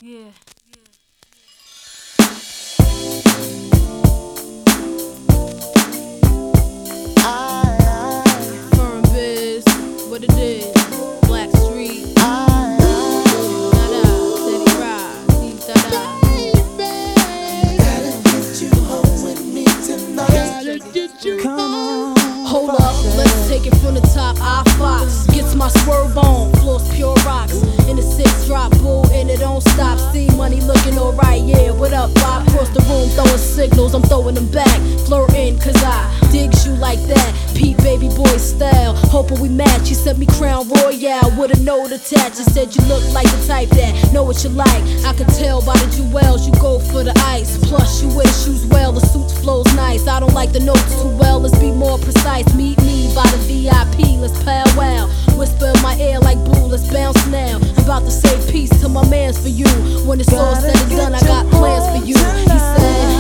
Yeah. Foreign biz, what it is, Black Street. Da-da, steady ride, da-da. Gotta get you home with me tonight. Gotta get you home. Hold up, let's take it from the top. I-Fox gets my swerve on, floors pure rocks. In the 6 drop, boo, and it don't stop. See money looking alright, yeah. What up, Bob? Across the room, throwing signals, I'm throwing them back. Flirting, cause I digs you like that. Pete baby boy style, hoping we match. You sent me Crown Royale with a note attached. You said you look like the type that know what you like. I could tell by the jewels, you go for the ice. Plus, you wear the shoes well, the suit flows nice. I don't like the notes too well, let's be more precise. Meet me by the VIP, let's powwow. Whisper in my ear like boo, let's bounce now. I'm about to say peace to my mans for you. When it's all said and done, I got plans for you. He said,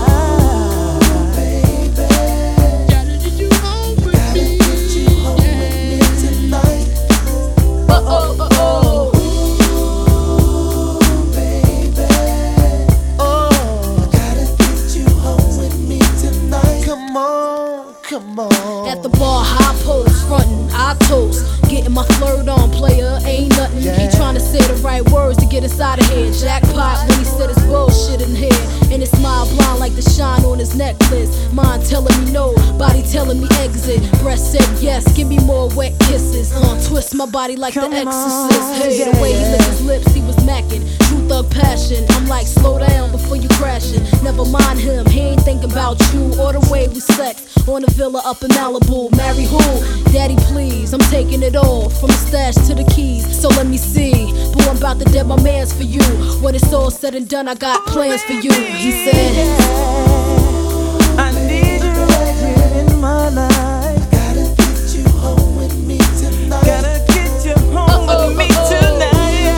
Come on. At the bar, high post, frontin', I toast. Getting my flirt on, player, ain't nothing. He tryna say the right words to get inside of here. Jackpot when he said his bullshit in here. And his smile blind like the shine on his necklace. Mind telling me no, body telling me exit. Breast said yes, give me more wet kisses. Twist my body like the exorcist. Hey, the way he licked his lips, he was macking. True thug passion, I'm like slow down before you crashing. Never mind him, he ain't thinking about you or the way we sex. On a villa up in Malibu, marry who? Daddy please, I'm taking it all, from the stash to the keys. So let me see, boy I'm about to dead my mans for you. When it's all said and done, I got plans for you. He said, I need you right here in my life. Gotta get you home with me tonight. Gotta get you home with me tonight.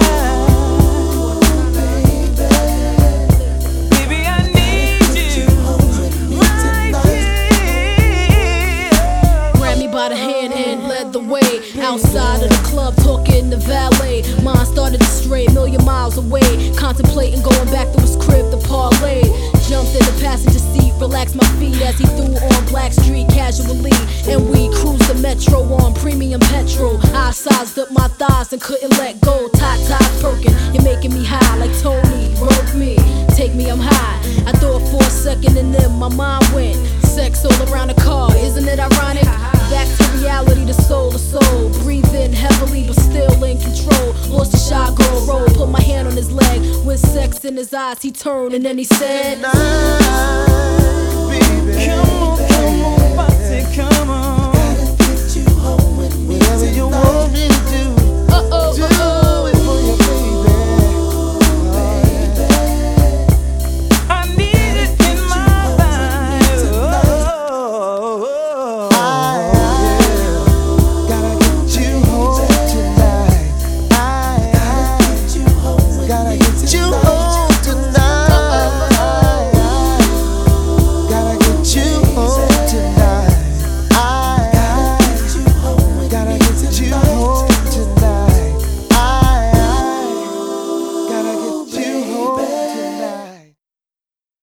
Baby, I need you right here. grabbed me by the hand and led the way. Outside of the club, talking to valet. Mine started to stray, million miles away. Contemplating going back to his crib to parlay. Jumped in the passenger seat, relaxed my feet as he threw on Black Street casually. And we cruised the metro on premium petrol. I sized up my thighs and couldn't let go. Tie-ties perking, you're making me high like Tony. Work me, take me, I'm high. I thought for a second and then my mind went. Sex all around the car, isn't it ironic? Back to reality, the soul to soul. Breathe in heavily but still in control. Lost the shot, girl roll, put my hand on his leg. With sex in his eyes, he turned and then he said, Baby, come on.